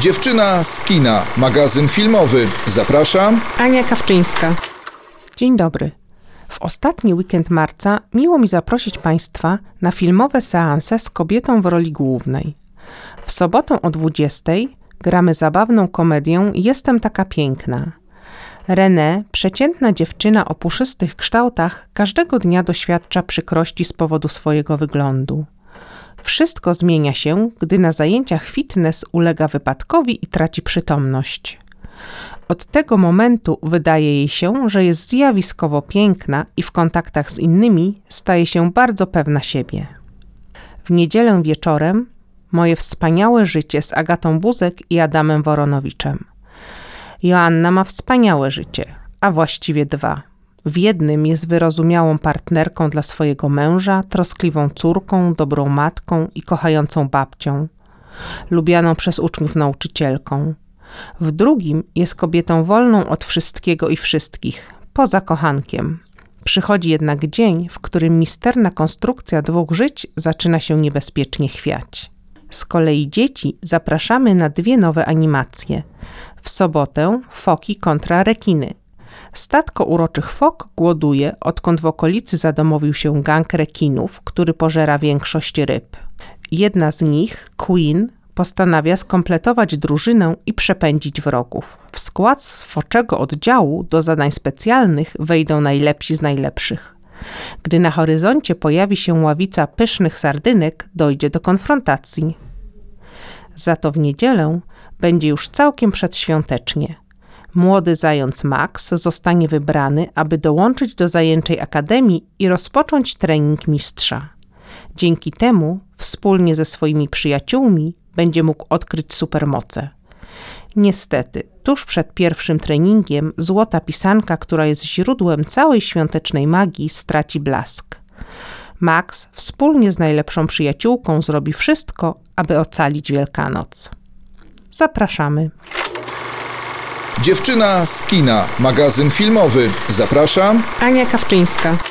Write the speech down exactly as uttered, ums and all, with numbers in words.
Dziewczyna z kina, magazyn filmowy. Zaprasza Ania Kawczyńska. Dzień dobry. W ostatni weekend marca miło mi zaprosić Państwa na filmowe seanse z kobietą w roli głównej. W sobotę o dwudziestej gramy zabawną komedię Jestem taka piękna. Renée, przeciętna dziewczyna o puszystych kształtach, każdego dnia doświadcza przykrości z powodu swojego wyglądu. Wszystko zmienia się, gdy na zajęciach fitness ulega wypadkowi i traci przytomność. Od tego momentu wydaje jej się, że jest zjawiskowo piękna i w kontaktach z innymi staje się bardzo pewna siebie. W niedzielę wieczorem Moje wspaniałe życie z Agatą Buzek i Adamem Woronowiczem. Joanna ma wspaniałe życie, a właściwie dwa. W jednym jest wyrozumiałą partnerką dla swojego męża, troskliwą córką, dobrą matką i kochającą babcią, lubianą przez uczniów nauczycielką. W drugim jest kobietą wolną od wszystkiego i wszystkich, poza kochankiem. Przychodzi jednak dzień, w którym misterna konstrukcja dwóch żyć zaczyna się niebezpiecznie chwiać. Z kolei dzieci zapraszamy na dwie nowe animacje. W sobotę foki kontra rekiny. Statko uroczych fok głoduje, odkąd w okolicy zadomowił się gang rekinów, który pożera większość ryb. Jedna z nich, Queen, postanawia skompletować drużynę i przepędzić wrogów. W skład foczego oddziału do zadań specjalnych wejdą najlepsi z najlepszych. Gdy na horyzoncie pojawi się ławica pysznych sardynek, dojdzie do konfrontacji. Za to w niedzielę będzie już całkiem przedświątecznie. Młody zając Max zostanie wybrany, aby dołączyć do zajęczej akademii i rozpocząć trening mistrza. Dzięki temu wspólnie ze swoimi przyjaciółmi będzie mógł odkryć supermoce. Niestety, tuż przed pierwszym treningiem złota pisanka, która jest źródłem całej świątecznej magii, straci blask. Max wspólnie z najlepszą przyjaciółką zrobi wszystko, aby ocalić Wielkanoc. Zapraszamy. Dziewczyna z kina, magazyn filmowy. Zaprasza Ania Kawczyńska.